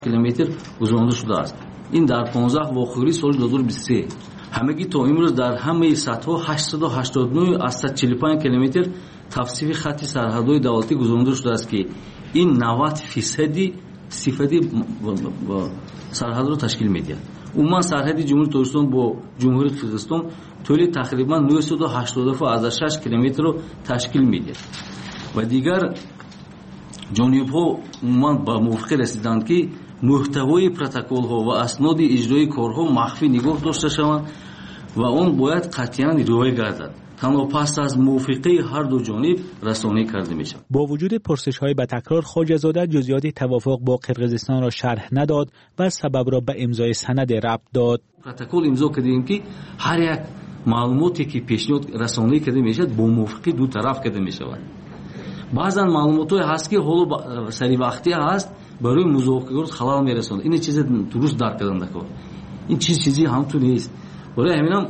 کیلومتر گذرانده شده است. این در 15 واخوری سال 2023 همگی تا امروز در همه سطح 889 از 145 کیلومتر تفصیل خط سرحدهای دولتی گذرانده شده است که این 90% صفتی سرحد رو تشکیل می‌دهد. عموما سرحد جمهوری تاجیکستان با جمهوری قرقیزستان طولی تقریبا 987 کیلومتر رو تشکیل می‌دهد و دیگر جانب‌ها عموما با موافقه رسیدند که محتوای پروتکل‌ها و اسناد اجرایی کارها مخفی نگاه داشته شوند و آن باید قطعاً رعایت گردد. تنها پس از موافقه هر دو جانب رسانه‌ای کرده می‌شود. با وجود پرسش‌های به تکرار، خواجه‌زاده جزئیات توافق با قرقیزستان را شرح نداد و سبب را به امضای سند ربط داد. پروتکل امضا کردیم که هر یک معلوماتی که پیشنهاد رسانه‌ای کرده می‌شود با موافقه دو طرف کرده می‌شود. بعضن معلومات‌های هست که حالا سری وقتی هست برای مذاکرات خلال میرساند. این چیز درست درک کردن نکن. این چیزی همونطور نیست. برای همین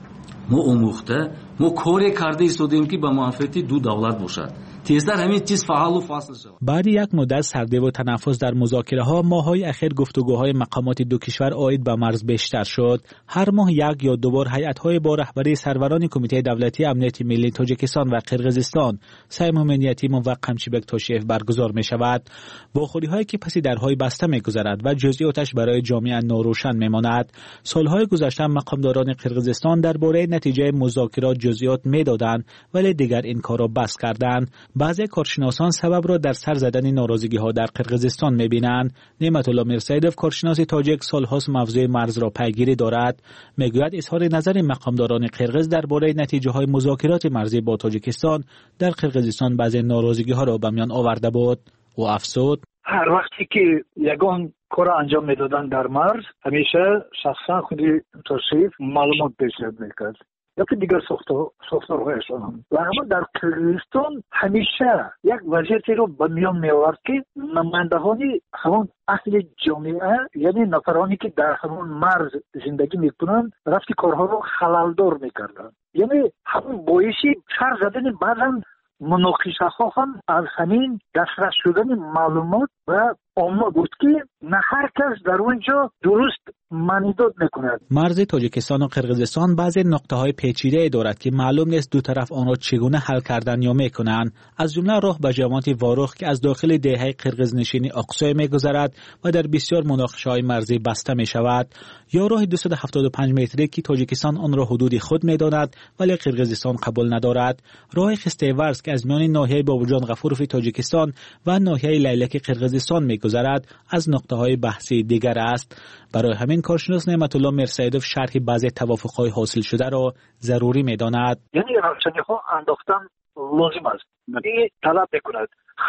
ما آموخته ما کاری کرده ایستادیم که به منفعت دو دولت باشد. تیزتر همین چیز فعال و فاصل شود. بعد یک مدت سرده و تنفس در مذاکره‌ها، ماه‌های اخیر گفتگوهای مقامات دو کشور عاید به مرز بیشتر شد. هر ماه یک یا دو بار هیئت‌های با رهبری سروران کمیته دولتی امنیت ملی تاجیکستان و قرقیزستان، سیم یتیم و قمچیبک تاشیف برگزار می‌شود. واخوری‌هایی که پس درهای بسته می‌گذرد و جزئیاتش برای جامعه ناروشن می‌ماند. سال‌های گذشته مقامداران قرقیزستان درباره نتیجه مذاکرات جزئیات می‌دادند، ولی دیگر این کار را بس کردند. بعضی کارشناسان سبب را در سر زدن ناراضگی‌ها در قرقیزستان می‌بینند. نعمت الله میرسیدوف، کارشناس تاجیک، سال‌هاست موضوع مرز را پیگیری دارد. میگوید اظهار نظر مقامداران قرقیز درباره نتیجه‌های مذاکرات مرزی با تاجیکستان در قرقیزستان بعضی ناراضگی‌ها را به میان آورده بود. او افزود: هر وقتی که یگان کار انجام میدادن در مرز، همیشه شخصا خودی تاشیف معلومات پیشنهاد میکرد یا که دیگر ساختارهایشان هم. و اما در قرقیزستان همیشه یک وضعیتی رو به میان می آورد که نمایندگان همون اهل جامعه، یعنی نفرانی که در همون مرز زندگی میکنند، رفتی کارها رو خلالدار میکردن. یعنی همون باعثی سر زدن بعضا مناقشه ها هم از همین دسترس شدن معلومات و عامه بود که نه هر کس در اونجا درست معنیداد میکند. مرز تاجیکستان و قرقیزستان بعضی نقطه‌های پیچیده دارد که معلوم نیست دو طرف آن را چگونه حل کردن یا میکنند. از جمله راه به جامعات واروخ که از داخل دهه قرقیز نشینی اقصای میگذرد و در بسیار مناقشه‌های مرزی بسته میشود، یا راه 275 متری که تاجیکستان آن را حدود خود میداند ولی قرقیزستان قبول ندارد. راه خستیورز که از میان ناحیه بابوجان غفوروف تاجیکستان و ناحیه لیلک قرقیزستان میگذرد از نقطه‌های بحثی دیگر است. برای همین کارشناس نعمت الله میرسیدوف شرح بعضی توافق‌های حاصل شده را ضروری می‌داند. یعنی رسانه‌ها انداختن لازم است. این طلب می‌کند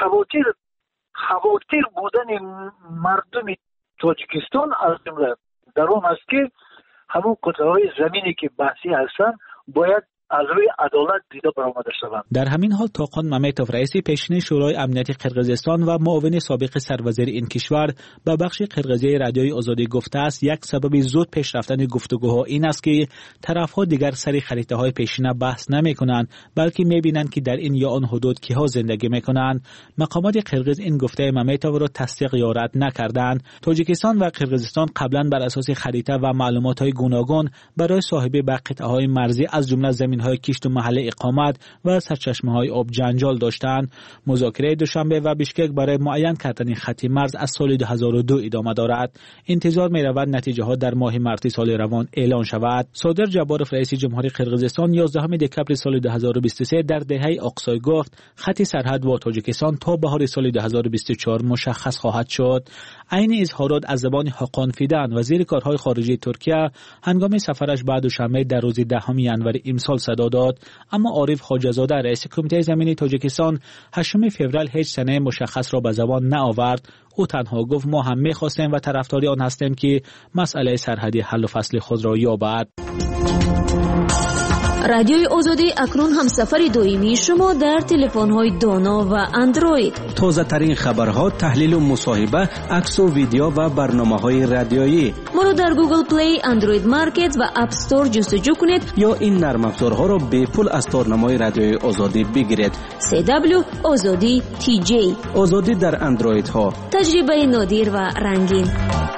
خواطر بودن مردم تاجیکستان از جمله در اون است که همون قطعه‌های زمینی که بحثی هستند باید از روی عدالت دیده برآمده شوند. در همین حال تاقان ممیتوف، رئیس پیشین شورای امنیت قرقیزستان و معاون سابق سروزیر این کشور، به بخش قرقیزی رادیوی آزادی گفته است یک سبب زود پیش رفتن گفتگوها این است که طرف‌ها دیگر سر خریطه‌های پیشینه بحث نمی‌کنند، بلکه می‌بینند که در این یا آن حدود کی‌ها زندگی می‌کنند. مقامات قرقیز این گفته ممیتوف را تصدیق یا رد نکردند. تاجیکستان و قرقیزستان قبلا بر اساس خریطه و معلومات‌های گوناگون برای صاحبی به قطعه‌های مرزی از جمله زمین‌های کشت و محل اقامت و سرچشمه‌های آب جنجال داشتند. مذاکره دوشنبه و بیشکک برای معین کردن خط مرز از سال 2002 ادامه دارد. انتظار می‌رود نتیجه‌ها در ماه مارس سال روان اعلان شود. صادر جبارف، رئیس جمهوری قرقیزستان، 11 دکمبر سال 2023 در دهه اقصای گفت خط سرحد با تاجیکستان تا بهار سال 2024 مشخص خواهد شد. عین اظهارات از زبان حاقان فیدان، وزیر کارهای خارجه ترکیه، هنگام سفرش بعد دوشنبه در روز 10 ژانویه امسال صدا داد. اما عارف خواجه‌زاده، رئیس کمیته زمینی تاجیکستان، 8 فوریه هیچ سنه مشخص را به زبان نآورد. او تنها گفت ما هم می‌خواستیم و طرفدار آن هستیم که مسئله سرحدی حل و فصل خود را یابد. رادیوی آزادی اکنون هم سفر دائمی شما در تلفن‌های دانا و اندروید. تازه ترین خبرها، تحلیل و مصاحبه، عکس و ویدیو و برنامه‌های رادیویی. ما رو در گوگل پلی، اندروید مارکت و اپ استور جستجو کنید یا این نرم افزارها را به پول از تارنمای رادیوی آزادی بگیرید. CW آزادی TJ. آزادی در اندروید ها. تجربه نادر و رنگین.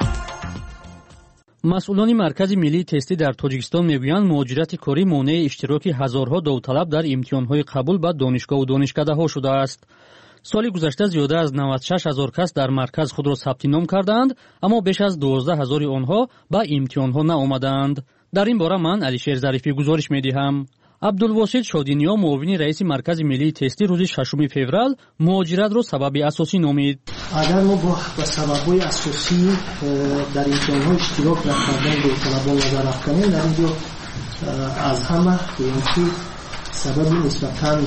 مسئولان مرکز ملی تستی در تاجیکستان میگویند مهاجرت کاری مانع اشتراک هزارها داوطلب در امتحانهای قبول به دانشگاه و دانشکده‌ها شده است. سال گذشته زیاده از 96,000 کس در مرکز خود را ثبت نام کردند، اما بیش از 12,000 آنها به امتحانها نآمدند. در این باره من علیشیر ظریفی گزارش می‌دهم. عبدالواسط شادینیا معاون رئیس مرکز ملی تستی روز 6 فوریه مهاجرت را سبب اساسی نامید. اگر ما با سبب‌های اساسی در امتحان‌ها اشتراک نکردن داوطلبان نظر افکنیم، در اینجا از همه سبب نسبتاً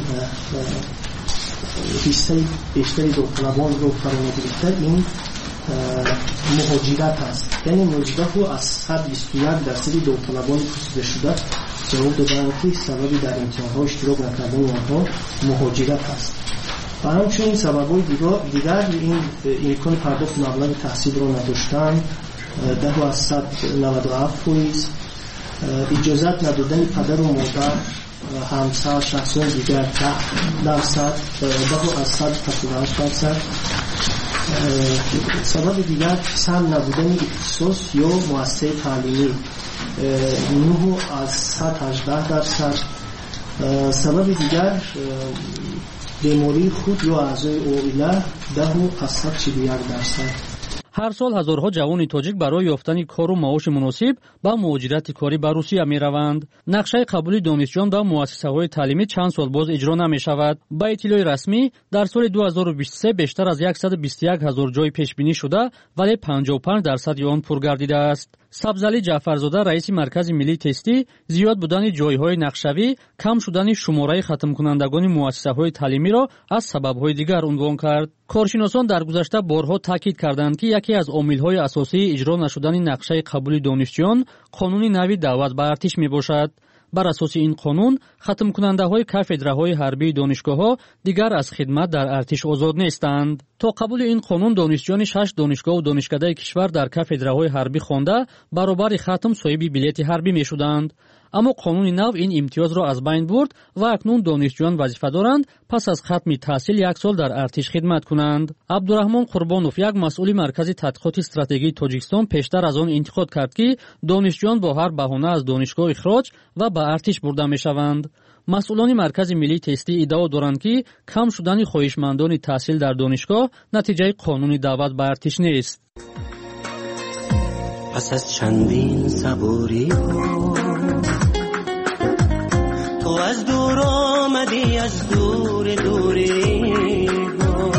حصه بیشتری داوطلبان رو فرا گرفته این مهاجرت است. یعنی مهاجرت رو از 121% داوطلبان پرسیده شده جواب دادند که سببی در امتحان‌ها اشتراک نکردن آنها مهاجرت است. و همچنین سبب‌های دیگر این امکان پرداخت مبلغ تحصیل را نداشتن، 10 از 197%، اجازت ندادن پدر و مادر، همسر، شخصان دیگر 10%، 10 از 138%. سبب دیگر سهم نبودن اختصاص یا مؤسسه تعلیمی 9 از 118%. سبب دیگر بیماری خود یا اعضای عائله 10 از 141%. هر سال هزارها جوان تاجیک برای یافتن کار و معاش مناسب با مهاجرت کاری به روسیه میروند. نقشه قبول دانشجویان به مؤسسه‌های تعلیمی چند سال باز اجرا نمی‌شود. با اطلاع رسمی در سال 2023 بیشتر از 121,000 جای پیش بینی شده ولی 55% آن پر گردیده است. سبزعلی جعفرزاده رئیس مرکز ملی تستی زیاد بودن جایهای نقشه‌ای، کم شدن شماره ختم کنندگان مؤسسه‌های تعلیمی را از سبب‌های دیگر عنوان کرد. کارشناسان در گذشته بارها تاکید کردند که یکی از عامل‌های اساسی اجرا نشدن نقشه قبول دانشجویان قانون نوی دعوت به ارتش میباشد. بر اساس این قانون ختم کننده های کافدراهای حربی دانشگاه ها دیگر از خدمت در ارتش آزاد نیستند. تا قبول این قانون دانشجویان 6 دانشگاه و دانشکده کشور در کافدراهای حربی خوانده برابر ختم صاحب بلیط حربی می شدند. اما قانون نو این امتیاز را از بین برد و اکنون دانشجویان وظیفه دارند پس از ختم تحصیل 1 سال در ارتش خدمت کنند. عبدالرحمن قربانوف یک مسئول مرکز تحقیقات استراتژی تاجیکستان پیشتر از آن انتقاد کرد که دانشجویان با هر بهانه از دانشگاه اخراج و به ارتش برده میشوند. مسئولان مرکز ملی تستی ادعا دارند که کم شدن خواهشمندان تحصیل در دانشگاه نتیجه قانون دعوت به ارتش نیست. پس از چندین صبوری تو از دور آمدی، از دور دوری ها.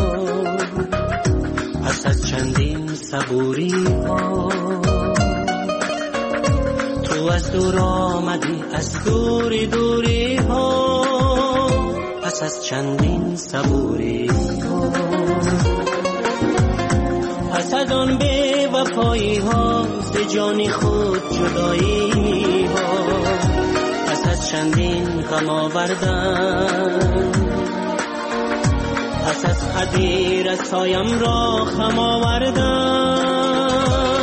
پس از چندین صبوری ها تو از دور آمدی، از دور دوری ها. پس از چندین صبوری ها، پس از آن بی وفایی ها، ز جان خود جدایی ها. پس از چندین غم آوردن، پس از قدیر رسایم را خم آوردن.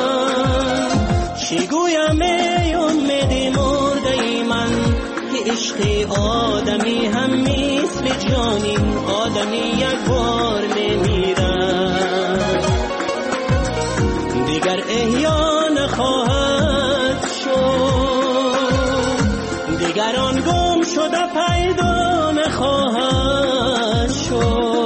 چی گویم ای امید مرده ای من که عشق آدمی هم مثل جانی، آدمی یک بار میمیرد دیگر احیا نخواهد شد، دیگر آن گم شده پیدا نخواهد شد.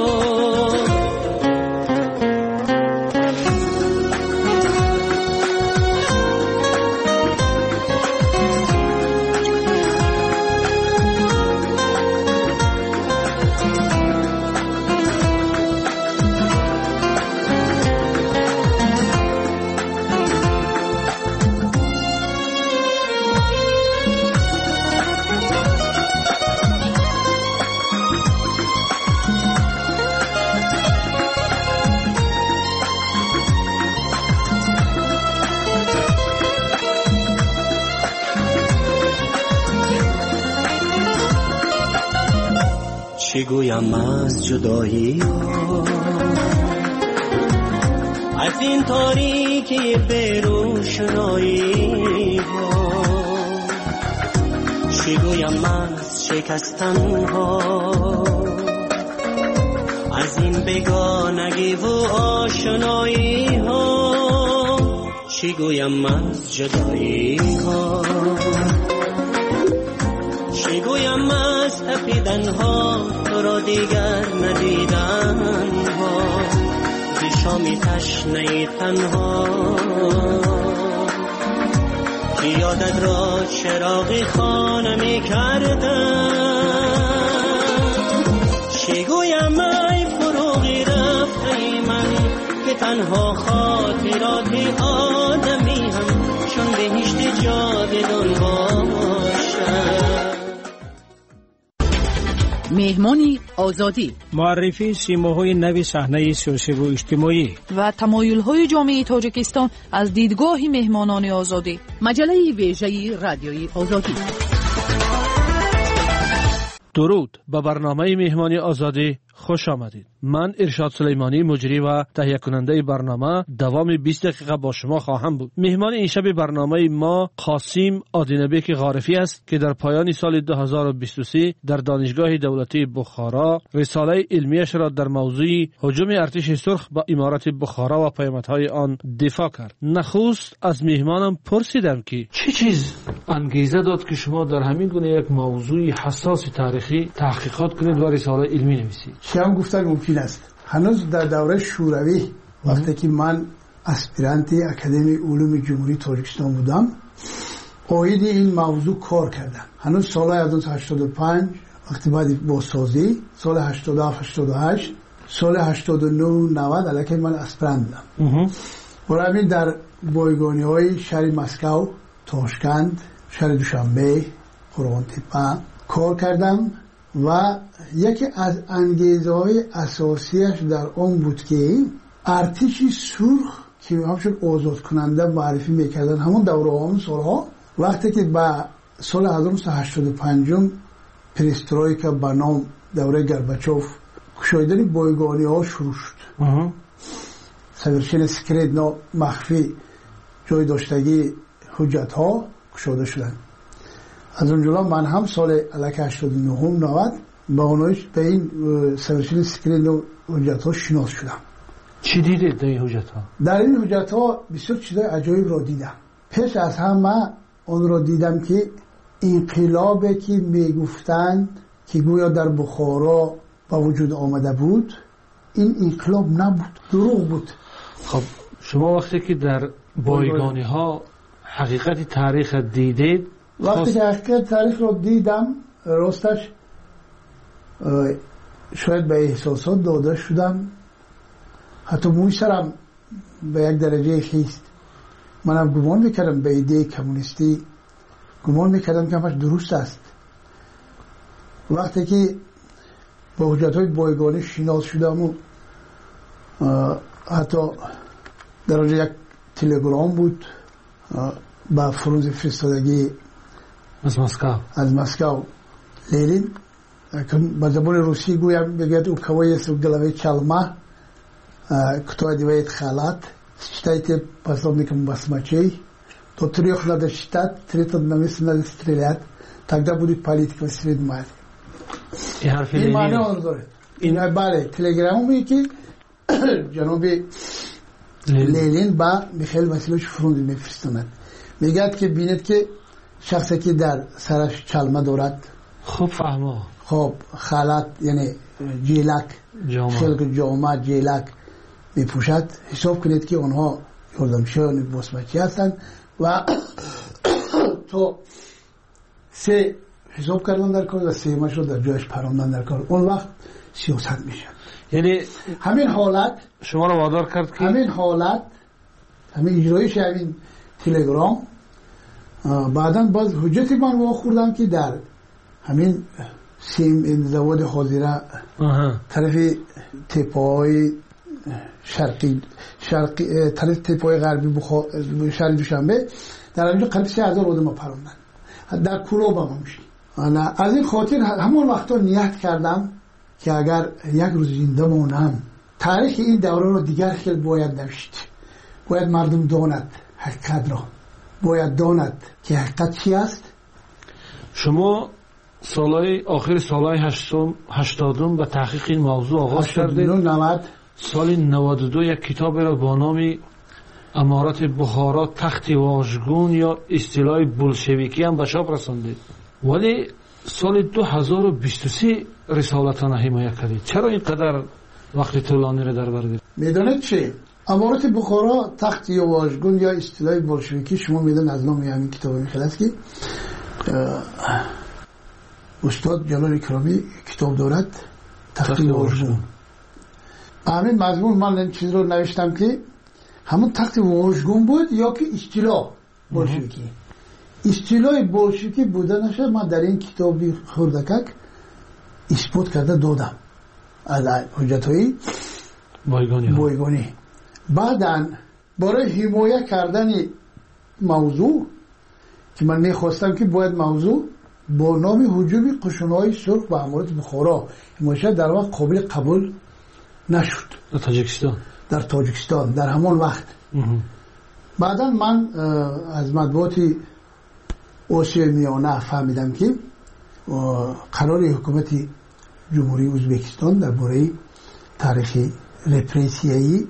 چی گویم از جدایی ها، از این تاریکی به روشنایی ها، چی گویم از شکستن ها، از این بگانگی و آشنایی ها، چی گویم از جدایی ها، چی گویم از تپیدن ها، تو را دیگر ندیدن ها، زی شامی تشنه تنها، که یادت را چراغی خانه می کردن، چی گویم ای فروغی رفته من، که تنها خاطراتی آدمی هم چون بهشت جاودان باشد. مهمانی آزادی، معرفی سیماهای نوی صحنه سیاسی و اجتماعی و تمایل‌های جامعه تاجیکستان از دیدگاه مهمانان آزادی. مجله ویژه رادیوی آزادی. درود به برنامه مهمانی آزادی، خوش آمدید. من ارشاد سلیمانی، مجری و تهیه کننده برنامه، دوام 20 دقیقه با شما خواهم بود. مهمان این شب برنامه ما قاسم آدینبک غارفی است که در پایان سال 2023 در دانشگاه دولتی بخارا رساله علمیش را در موضوع هجوم ارتش سرخ به امارت بخارا و پیامدهای آن دفاع کرد. نخست از مهمانم پرسیدم که چه چیز انگیزه داد که شما در همین گونه یک موضوع حساس تاریخی تحقیقات کنید و رساله علمی نویسید؟ شما گفتن ممکن است. هنوز در دوره شوروی وقتی که من اسپیرانت اکادمی علوم جمهوری تاجیکستان بودم، اوید این موضوع کار کردم. هنوز سال 1985 وقتی بعد بازسازی، سال 87 88 سال 89 90 الکی من اسپیرانت بودم. برای همین در بایگانی‌های شهر مسکو، تاشکند، شهر دوشنبه، قرغن‌تپه کار کردم و یکی از انگیزه‌های اساسیش در آن بود که ارتش سرخ که همچون آزاد کننده معرفی میکردن همون دوره همون سالها، وقتی که با سال 1985 پریسترویکا به نام دوره گرباچوف گشایدن بایگانی ها شروع شد. سویرشن سکرید مخفی جای داشتگی حجت ها گشاده شدن. از اونجا من هم سال 89 با اونایش به این سویرشن سکرید حجت ها شناس شدم. چی دیدید در این حجت ها؟ در این حجت ها بسیار چیزای عجایب را دیدم. پیش از همه اون را دیدم که انقلابی که میگفتند که گویا در بخارا با وجود آمده بود، این انقلاب نبود، دروغ بود. خب شما وقتی که در بایگانی ها حقیقت تاریخ دیدید، وقتی که حقیقت تاریخ را دیدم راستش شاید به احساسات داده شدم، حتی موی سرم به یک درجه خیست. منم گمان میکردم به ایده کمونیستی، گمان میکردم که همش درست است. وقتی که با حجتهای بایگانی شناس شدم و حتی در یک تلگرام بود با فرانسه فرستادگی از مسکو لینین با زبان روسی گویم بگید او کوای سوگلوی چلمه кто одевает халат, считайте пособником басмачей, то 3 надо считать, 3 на место надо стрелять, тогда будет политика средмать. این معنی آن داره. این بله تلگرامی که جناب لینین با میخائیل واسیلوویچ فرانسه میفرستند، میگه که بینید که شخصی که در سرش چلمه دارد، خوب فهمو، خب خالت یعنی جیلک، خلق جامعه جیلک میپوشد، حساب کنید که اونها یاردمشان باسمچی هستند و تو 3 حساب کردن در کار و 3 مش رو در جایش پراندن در کار. اون وقت سیاست میشه. یعنی همین حالت شما رو وادار کرد که همین حالت همین اجرایش همین تلگرام بعداً باز حجت من واخوردم که در همین سیم انزواد حاضره طرف تپای شرقی طرف تپای غربی شهر دوشنبه در اینجا قریب 3000 آدم پروندن در کلوب هم میشه. از این خاطر همون وقتا نیت کردم که اگر یک روز زنده مونم تاریخ این دوره رو دیگر خیلی باید نوشت. باید مردم داند حقیقت را، باید داند که حقیقت چی است. شما آخر سالهای 80 به تحقیق این موضوع آغاز کردید. 90 سال 92 یک کتاب را با نام امارت بخارا تخت واژگون یا اصطلاح بولشویکی هم به چاپ رساندید، ولی سال 2023 رسالتان حمایت کردید. چرا اینقدر وقت طولانی را در بر گرفت؟ میدونید چه؟ امارت بخارا تخت واژگون یا اصطلاح بولشویکی، شما میدونید از نام همین کتاب میخواد است که استاد جلال اکرامی کتاب دارد تخت واژگون. همین مضمون من این چیز رو نوشتم که همون تخت واژگون بود یا که اصطلاح بولشویکی. اصطلاح بولشویکی بودنش من در این کتابی خردکک اثبات کرده دادم از حجت‌های بایگانی. بعداً برای حمایت کردن موضوع که من میخواستم که باید موضوع با نام هجوم قشون‌های سرخ به امارت بخارا حمایت در واقع قابل قبول نشد در تاجیکستان در همون وقت. بعدا من از مطبوعات آسیای میانه فهمیدم که قرار حکومت جمهوری ازبکستان درباره تاریخ رپرسیایی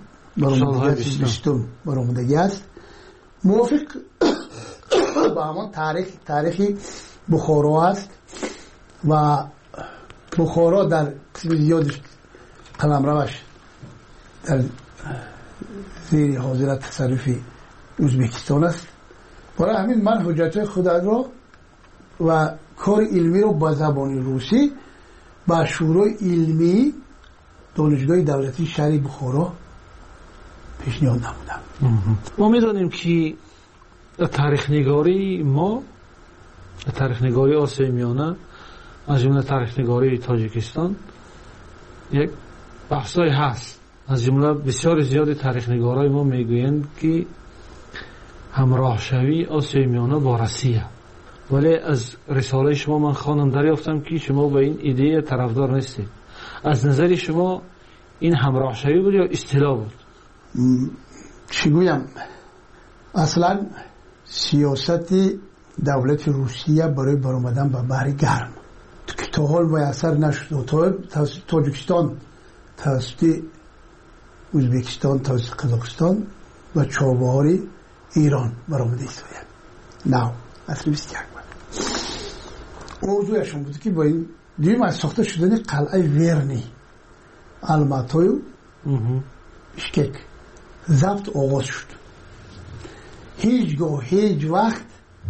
برآمدگی است، موافق با همون تاریخ بخارا است و بخارا در قسم زیادش قلمروش در زیر حاضرت تصرف ازبکستان است. برای همین من حجت خود را و کار علمی رو با زبان روسی با شورای علمی دانشگاه دولتی شهر بخارا پیشنهاد نمودم. ما میدانیم که تاریخ نگاری ما، تاریخ نگاری آسیای میانه از جمله تاریخ نگاری تاجیکستان یک بحثای هست. از جمله بسیار زیاد تاریخ نگارای ما میگویند که همراه شوی آسیای میانه با روسیه، ولی از رساله شما من خواندم دریافتم که شما به این ایده طرفدار نیستید. از نظر شما این همراه شوی بود یا اصطلاح بود؟ چی گویم؟ اصلا سیاست دولت روسیه برای برآمدن به بحر گرم که تا حال میسر نشد. تاجیکستان توسط ازبکستان توسط قزاقستان و چابهار ایران برآمده است. نه اصلا 21 موضوعشون بود که با این دیم از ساخته شدن قلعه ورنی الماتوی اشکک ضبط آغاز شد. هیچگاه هیچ وقت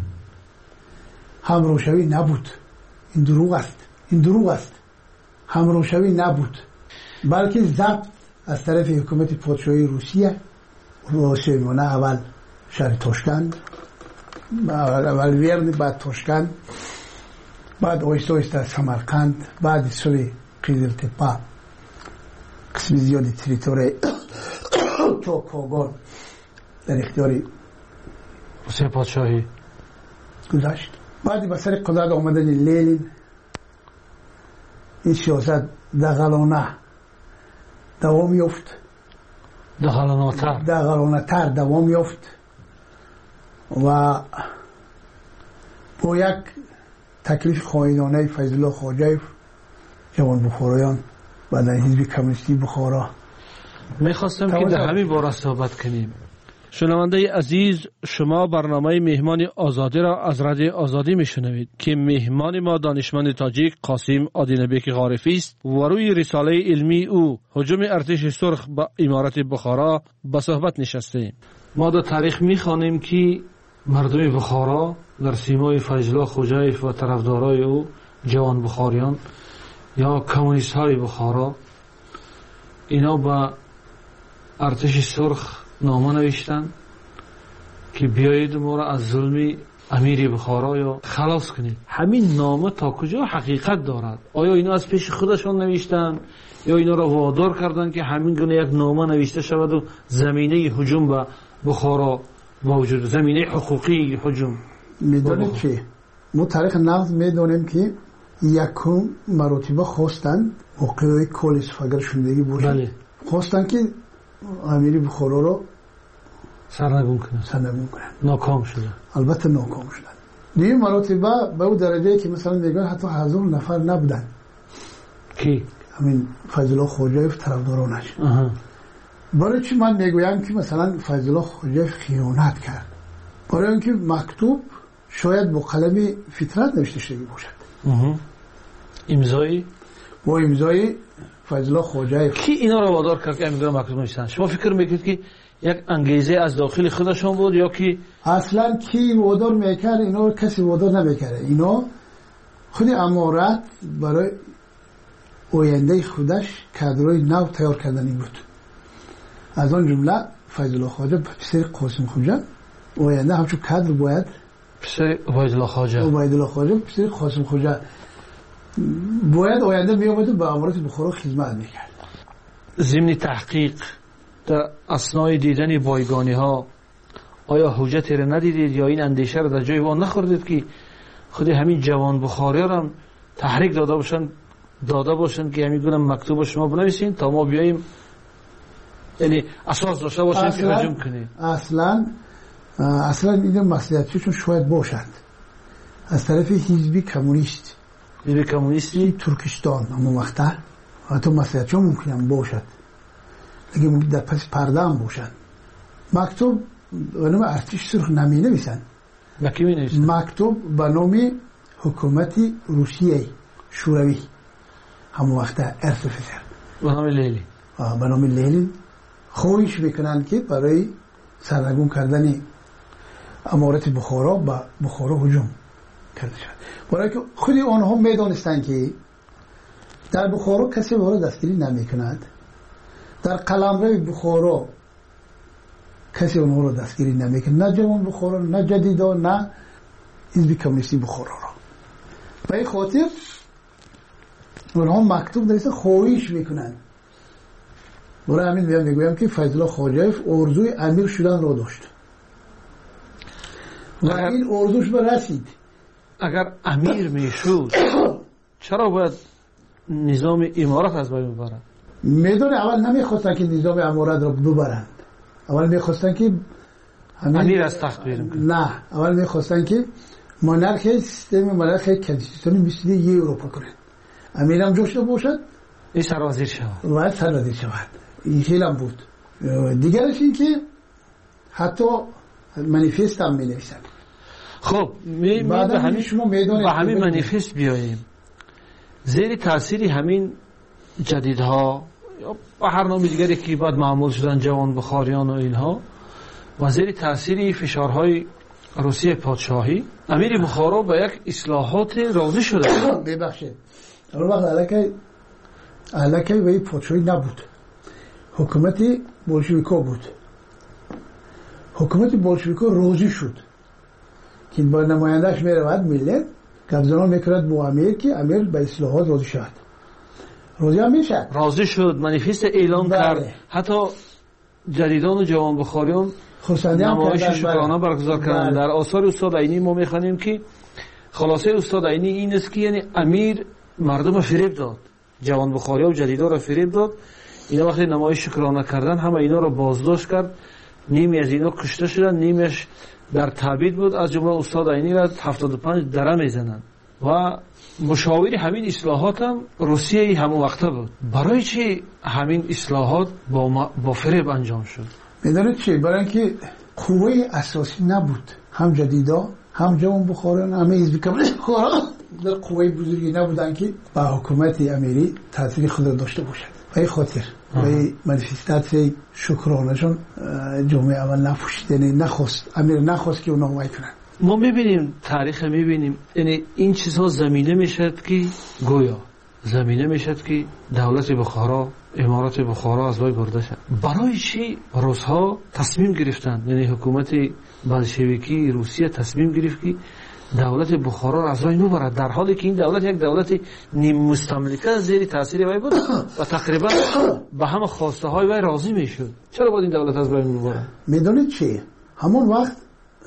همراهشوی نبود. این دروغ است. همراهشوی نبود، بلکه ضبط از طرف حکومت پادشاهی روسیه و آسیای میانه، اول شهر تاشکند، اول ورن، بعد تاشکند، بعد آیسته آیسته سمرقند، بعد سوی قیزلتپه قسم زیادی تریتوری چوکاگان در اختیار روسیه پادشاهی گذاشت. بعد به سر قدرت آمدن لنین این سیاست دغلانه دوام یافت، دغلانه‌تر دوام یافت و با یک تکلیف خائنانه فیض‌الله خواجوی جوان بخارایان و در حزب کمونیستی بخارا میخواستم که در همین باره صحبت کنیم. شنونده عزیز، شما برنامه مهمان آزادی را از رادیو آزادی میشنوید که مهمان ما دانشمند تاجیک قاسم آدینبک غارفی است و روی رساله علمی او هجوم ارتش سرخ به امارت بخارا به صحبت نشستیم. ما در تاریخ میخوانیم که مردم بخارا در سیمای فیض‌الله خوجایف و طرفدارای او جوان بخاریان یا کمونیست های بخارا اینا به ارتش سرخ نامه نوشتن که بیایید ما را از ظلم امیر بخارا یا خلاص کنید. همین نامه تا کجا حقیقت دارد؟ آیا اینا از پیش خودشان نوشتن یا اینا را وادار کردن که همین گونه یک نامه نوشته شود و زمینه هجوم به بخارا موجود، زمینه حقوقی هجوم؟ میدونید که ما تاریخ نقض میدونیم که یکم مراتبه خواستن موقعی کل اسفاگر شندگی باشد خواستن که امیری بخارا رو سرنگون کنن ناکام شدن البته ناکام شدن دیگه مراتبه به اون درجه که مثلا میگن حتی 1000 نفر نبودن کی؟ همین فیض الله خواجویف طرفدارانش برای چی من میگویم که مثلا فیض الله خواجویف خیانت کرد؟ برای اینکه مکتوب شاید با قلم فطرت نوشته شده باشد امضایی با امضای فیض الله خواجویف. کی اینا رو وادار کرد که امضای مکتوب نوشتن؟ شما فکر میکنید که یک انگیزه از داخل خودشون بود یا کی اصلا کی وادار میکرد؟ اینا کسی وادار نمیکرد. اینا خود امارت برای آینده خودش کادرای نو تیار کردنی بود. از آن جمله فیض الله خواجه پسر قاسم خواجه آینده همچون کادر باید پسر عبید الله خواجه پسر قاسم خواجه باید آینده میامد و به امارت بخارا خدمت میکرد. ضمن تحقیق در اثنای دیدن بایگانی ها آیا حجتی را ندیدید یا این اندیشه را در جای وان نخوردید که خود همین جوان بخاری را هم تحریک داده باشن که همین گونه مکتوب شما بنویسین تا ما بیاییم یعنی اساس داشته باشین که هجوم کنیم؟ اصلا این مسئولیتشون شاید باشد از طرف حزب کمونیستی ترکستان همون وقتا حتی مسئولیتشون ممکنه باشد لیکن در پس پرده هم باشد. مکتوب به نام ارتش سرخ نمی نویسن. مکتوب به نام حکومت روسیه شوروی همون وقتا ارتفاع به نام لیلی خواهش میکنن که برای سرنگون کردن امارت بخارا به بخارا هجوم کرده شد. برای که خود آنها میدانستن که در بخارا کسی وارد دستگیری نمیکند، در قلمرو بخارا کسی اونها رو دستگیری نمیکند، نه جوان بخارا نه جدیدا نه حزب کمونیستی بخارا را. به این خاطر اونها مکتوب نویسن خواهش میکنن. برای همین میگویم که فیض الله خواجویف آرزوی امیر شدن را داشت و این آرزوش به رسید. اگر امیر میشد چرا باید نظام امارت از بین ببرند؟ میدونه اول نمیخواستن که نظام امارت را ببرند، اول میخواستن که امیر از تخت بیرون کنند. نه، اول میخواستن که مونارخی سیستم مونارخی کنستیتوشنی مثل اروپا کنند. امیر هم جوش باشد، این سروزیر شود و سروزیر شود. این خیلی هم بود. دیگرش این که حتی منیفست هم می نویسن. خب به همین منیفست بیاییم. زیر تأثیر همین جدیدها یا هر نام دیگری که بعد معمول شدن جوان بخاریان و اینها و زیر تأثیر فشارهای روسیه پادشاهی امیر بخارا به یک اصلاحات راضی شده. ببخشید اون وقت علاقه به پادشاهی نبود، حکومت بولشویکا بود. حکومت بولشویکا راضی شد که با نمایندهش میرود ملت گفتمان میکرد با امیر که امیر به اصلاحات راضی شد. راضی هم میشد، راضی شد، منیفست اعلام کرد. حتی جدیدان و جوان بخاریان نمایش شکرانه برگزار کردند. در آثار استاد عینی ما میخوانیم که خلاصه استاد عینی این است که یعنی امیر مردم فریب داد، جوان بخاری و جدیدا را فریب داد. اینا وقتی نمایش شکرانه کردن همه اینا را بازداشت کرد، نیمی از اینا کشته شدن، نیمیش در تبعید بود. از جمله استاد عینی را 75 دره میزنند و مشاوری همین اصلاحات هم روسیه همون وقته بود. برای چی همین اصلاحات با فریب انجام شد؟ میدونید چی؟ برای اینکه قوه اساسی نبود، هم جدیدا هم جوان بخاران همه حزب کمونیست بخارا در قوه بزرگی نبودن که با حکومت امیری تاثیر خود را داشته باشد. به این خاطر به منیفستات شکرانهشون جامعه اول نپوشید، یعنی امیر نخواست که اونا حمایت کنن. ما میبینیم تاریخ میبینیم یعنی این چیزها زمینه میشد که گویا زمینه میشد که دولت بخارا امارت بخارا از بین برده شد. برای چی روس‌ها تصمیم گرفتند، یعنی حکومت بلشویکی روسیه تصمیم گرفت که دولت بخارا را از بین ببرد، در حالی که این دولت یک دولت نیم مستملکه زیر تاثیر وی بود و تقریبا به همه خواسته های وی راضی میشد. چرا باید این دولت از بین ببرد؟ میدونید چی؟ همون وقت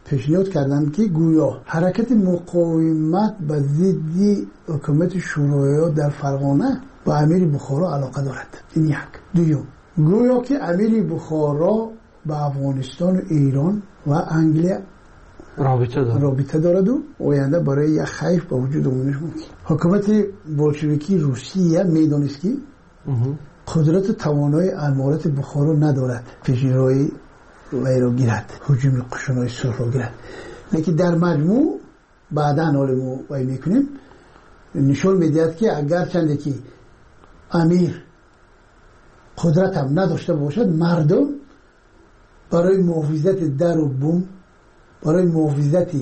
پیشنهاد کردند که گویا حرکت مقاومت به ضد حکومت شوروی در فرغانه با امیر بخارا علاقه دارد. این یک. دوم، گویا که امیر بخارا با افغانستان و ایران و انگلیس رابطه دارد و آینده برای یک خیف با وجود آمدنش ممکن. حکومت بولشویکی روسیه میدانست که قدرت توانای امارت بخارا ندارد پیشروی وی را گیرد، هجوم قشونای سرخ را گیرد. لیکن در مجموع بعدا حال ما وی میکنیم نشان میدهد که اگر چنده که امیر قدرت هم نداشته باشد، مردم برای محافظت در و بوم، برای محافظت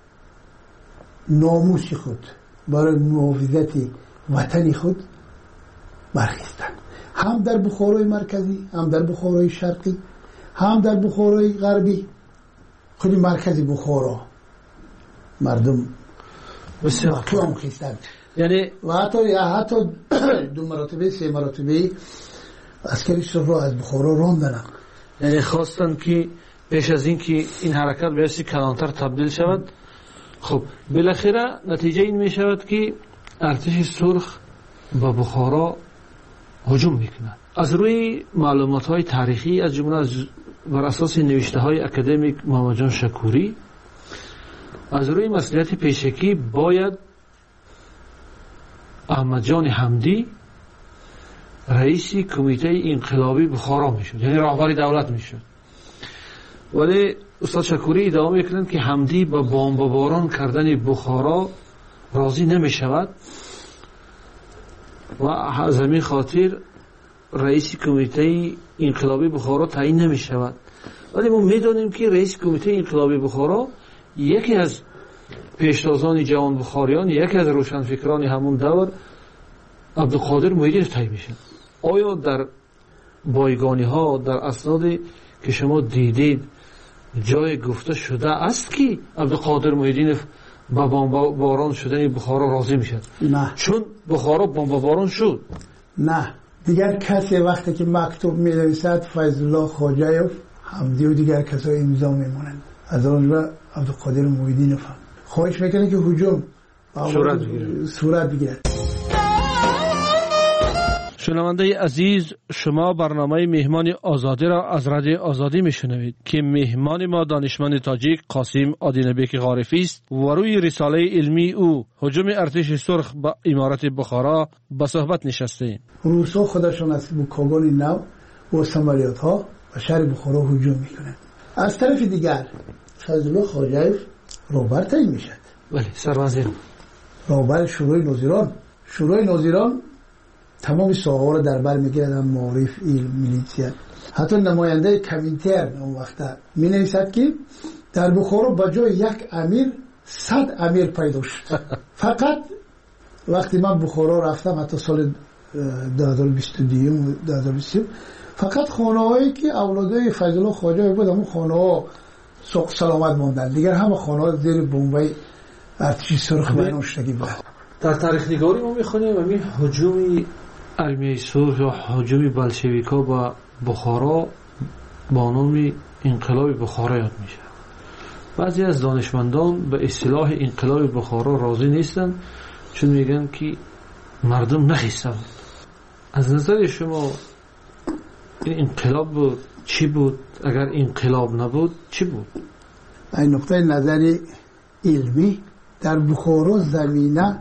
ناموس خود، برای محافظت وطن خود برخیستند. هم در بخارای مرکزی، هم در بخارای شرقی، هم در بخارای غربی. خود مرکزی بخارا مردم بسیار قیام خیستند. یعنی و حتی 2 مرتبه 3 مرتبه عسکری سرخ را از بخارا راندند. یعنی خواستن که پیش از این که این حرکت به اسی کلانتر تبدیل شود. خب بالاخره نتیجه این می شود که ارتش سرخ به بخارا هجوم میکنند. از روی معلومات های تاریخی از جمله بر اساس نوشته های اکادمیک محمد جان شکوری، از روی مسئولیت پیشکی باید احمد جان حمدی رئیس کمیته انقلابی بخارا میشد، یعنی راهبر دولت میشد. ولی استاد شکوری ادعا میکنند که حمدی با بمباران کردن بخارا راضی نمیشود و از همین خاطر رئیس کمیته انقلابی بخارا تعیین نمیشود. ولی ما میدونیم که رئیس کمیته انقلابی بخارا یکی از پیشتازان جوان بخاریان، یکی از روشنفکران همون دور عبدالقادر موحدی تعیین میشد. آیا در بایگانی ها، در اسنادی که شما دیدید جای گفته شده است که عبدالقادر موحدی با بمباران شدن بخارا راضی میشد؟ نه، چون بخارا بمباران شد. نه، دیگر کسی وقتی که مکتوب می‌نویسد فیض الله خواجه‌یوف، حمدی و دیگر کسای امضا میمونند. از آنجا عبدالقادر موحدی نفهم خواهش میکنه که هجوم صورت بگیرد. شنونده عزیز، شما برنامه مهمان آزادی را از رادیو آزادی میشنوید که مهمان ما دانشمند تاجیک قاسم آدینبک غارفی است و روی رساله علمی او هجوم ارتش سرخ به امارت بخارا به صحبت نشسته. روسا خودشان از بوکاگان نو و سمالیات ها و شهر بخارا هجوم میکنند. از طرف دیگر فیض الله خواجه‌یوف راهبر تعیین میشد. بله، سروزیر راهبر شورای ناظران تمام ساحه‌ها را در بر می‌گیرد، معارف، علم، میلیسیا. حتی نماینده کمینترن اون وقت می‌نویسد که در بخارا با جای یک امیر 100 امیر پیدا شد. فقط وقتی من بخارا رفتم حتی سال 2022 و 2023 فقط خانه‌هایی که اولادای فیض الله خواجه‌یوف بود همون خانه‌ها سلامت ماندن، دیگر همه خانه‌ها زیر بمبای ارتش سرخ بینوشتگی بود. در تاریخ نگاری ما می‌خونیم همین هجوم ارمیه سرخ یا هجوم بلشویک‌ها با بخارا با نام انقلاب بخارا یاد میشه. بعضی از دانشمندان به اصطلاح انقلاب بخارا راضی نیستن، چون میگن که مردم نخیسته بود. از نظر شما این انقلاب بود چی بود؟ اگر انقلاب نبود چی بود؟ این نقطه نظر علمی در بخارا زمینه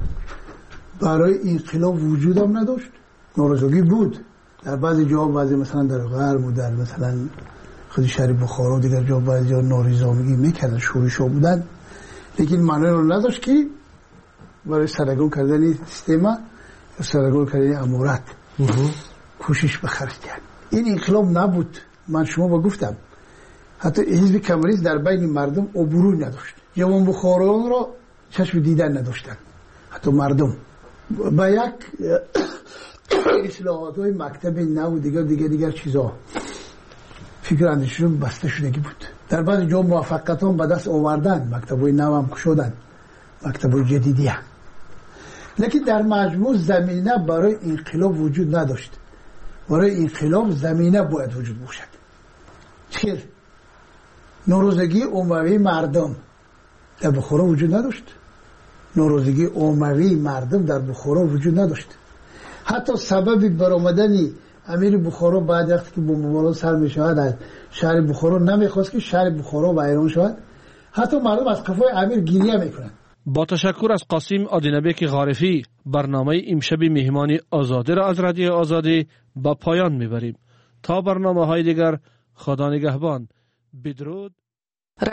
برای انقلاب وجود هم نداشت. نارضایی بود در بعضی جاها، بعضی مثلا در غرب و در مثلا خود شهر بخارا دیگر جا بعضی جا نارضایی میکردن، شورش‌ها بودن، لیکن معنی رو نداشت که برای سرگون کردن سیستم یا سرگون کردن امارت کوشش بخرج کرد. این انقلاب نبود. من شما با گفتم حتی حزب کمونیست در بین مردم عبوری نداشت. جوان بخارایان را چشم دیدن نداشتن. حتی مردم با یک اصلاحات های مکتب نو و دیگر چیزا فکر اندیششون بسته شدگی بود. در بعض جا موفقیت هم به دست آوردن، مکتب های نو هم کشودن، مکتب های جدیدی هم. لیکن در مجموع زمینه برای انقلاب وجود نداشت. برای انقلاب زمینه باید وجود باشد. چرا؟ نوروزگی عمومی مردم در بخارا وجود نداشت. نوروزگی عمومی مردم در بخارا وجود نداشت. حتی سبب برآمدن امیر بخارا بعد وقتی که بمباران سر میشود از شهر بخارا نمیخواست که شهر بخارا ویران شود. حتی مردم از قفای امیر گریه میکنند. با تشکر از قاسم آدینبک غارفی، برنامه امشب مهمانی آزادی را از رادیو آزادی به پایان میبریم. تا برنامه های دیگر، خدا نگهبان. بدرود.